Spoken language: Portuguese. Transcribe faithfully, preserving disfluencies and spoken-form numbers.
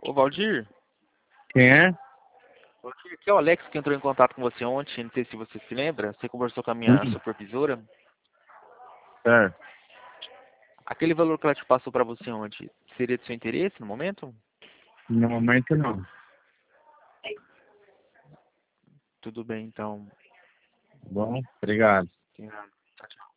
Ô, Valdir, Quem é? Valdir, aqui é o Alex que entrou em contato com você ontem, não sei se você se lembra, você conversou com a minha Hum, supervisora. certo. Aquele valor que ela te passou para você ontem, seria de seu interesse no momento? No momento não. Tudo bem, então. Bom, obrigado. Tchau, tchau.